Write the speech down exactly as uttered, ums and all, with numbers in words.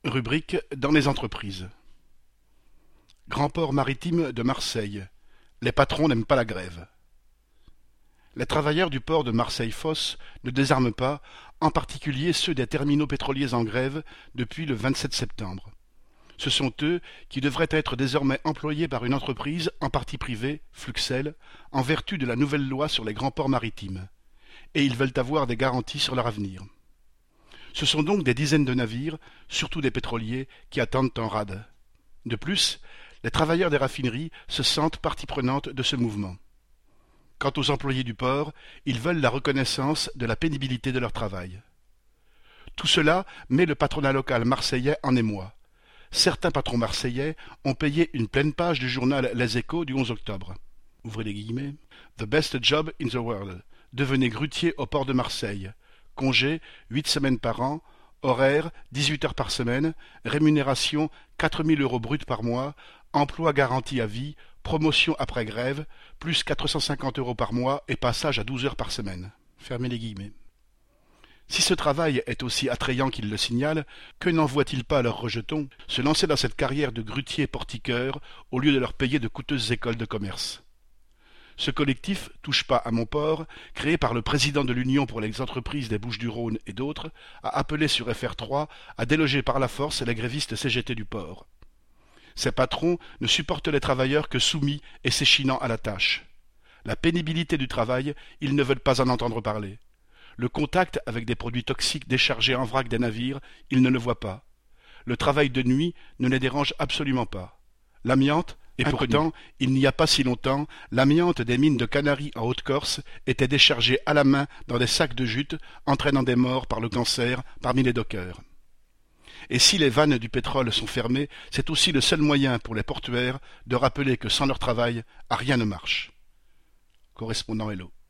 Rubrique dans les entreprises. Grand port maritime de Marseille. Les patrons n'aiment pas la grève. Les travailleurs du port de Marseille-Fos ne désarment pas, en particulier ceux des terminaux pétroliers en grève depuis le vingt-sept septembre. Ce sont eux qui devraient être désormais employés par une entreprise en partie privée, Fluxel, en vertu de la nouvelle loi sur les grands ports maritimes. Et ils veulent avoir des garanties sur leur avenir. Ce sont donc des dizaines de navires, surtout des pétroliers, qui attendent en rade. De plus, les travailleurs des raffineries se sentent partie prenante de ce mouvement. Quant aux employés du port, ils veulent la reconnaissance de la pénibilité de leur travail. Tout cela met le patronat local marseillais en émoi. Certains patrons marseillais ont payé une pleine page du journal Les Échos du onze octobre. Ouvrez les guillemets. The best job in the world. Devenez grutier au port de Marseille. Congé, huit semaines par an, horaire, dix-huit heures par semaine, rémunération, quatre mille euros bruts par mois, emploi garanti à vie, promotion après grève, plus quatre cent cinquante euros par mois et passage à douze heures par semaine. Fermez les guillemets. Si ce travail est aussi attrayant qu'ils le signalent, que n'envoient-ils pas à leurs rejetons se lancer dans cette carrière de grutier portiqueur au lieu de leur payer de coûteuses écoles de commerce? Ce collectif Touche pas à mon port, créé par le président de l'Union pour les entreprises des Bouches-du-Rhône et d'autres, a appelé sur F R trois à déloger par la force les grévistes C G T du port. Ces patrons ne supportent les travailleurs que soumis et s'échinant à la tâche. La pénibilité du travail, ils ne veulent pas en entendre parler. Le contact avec des produits toxiques déchargés en vrac des navires, ils ne le voient pas. Le travail de nuit ne les dérange absolument pas. L'amiante, et pourtant, il n'y a pas si longtemps, l'amiante des mines de Canaries en Haute-Corse était déchargée à la main dans des sacs de jute, entraînant des morts par le cancer parmi les dockers. Et si les vannes du pétrole sont fermées, c'est aussi le seul moyen pour les portuaires de rappeler que sans leur travail, rien ne marche. Correspondant Hello.